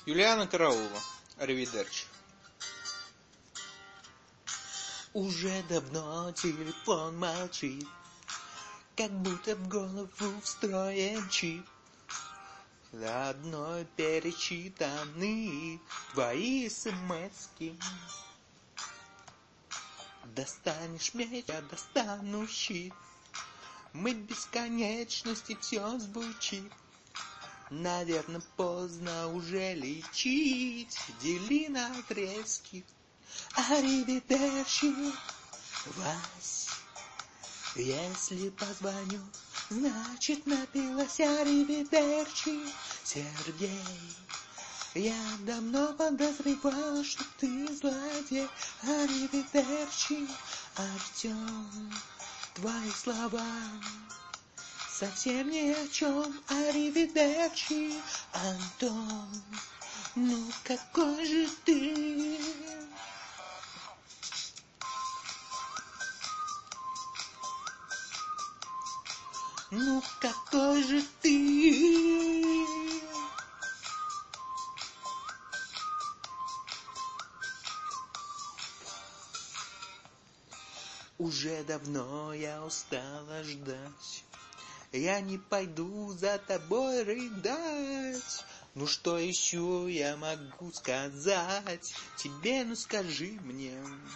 Юлиана Караулова. Аривидерчи. Уже давно телефон молчит, как будто в голову встроен чип. Одной перечитаны твои смски. Достанешь меч, я достану щит. Мы в бесконечности все звучит. Наверно, поздно уже лечить. Дели на отрезки. Аривидерчи, Вась. Если позвоню, значит напилась. Аривидерчи, Сергей. Я давно подозревал, что ты злодей. Аривидерчи, Артем. Твои слова совсем ни о чем. Аривидерчи, Антон. Ну какой же ты? Ну какой же ты? Уже давно я устала ждать. Я не пойду за тобой рыдать. Ну что еще я могу сказать тебе, ну скажи мне.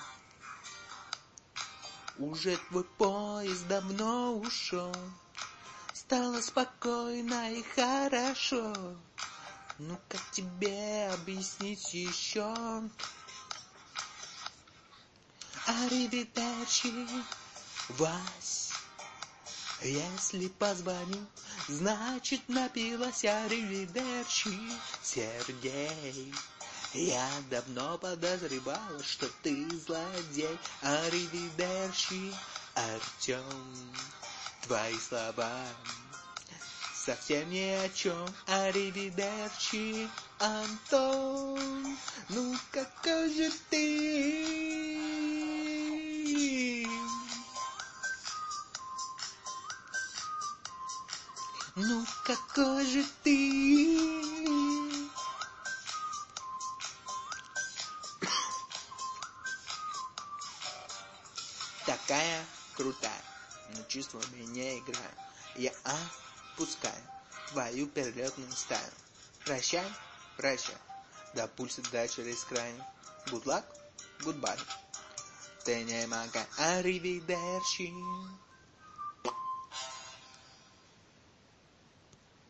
Уже твой поезд давно ушел. Стало спокойно и хорошо. Ну как тебе объяснить еще? Аривидерчи, Вась. Если позвоню, значит напилась. Аривидерчи, Сергей. Я давно подозревала, что ты злодей. Аривидерчи, Артем. Твои слова совсем ни о чем. Аривидерчи, Антон. Ну какой же ты? Ну какой же ты? Такая крутая, но чувствами не играю. Я опускаю твою перелетную стаю. Прощай, прощай, до пульса до через край. Good luck, goodbye. Ты не могла. Аривидерчи.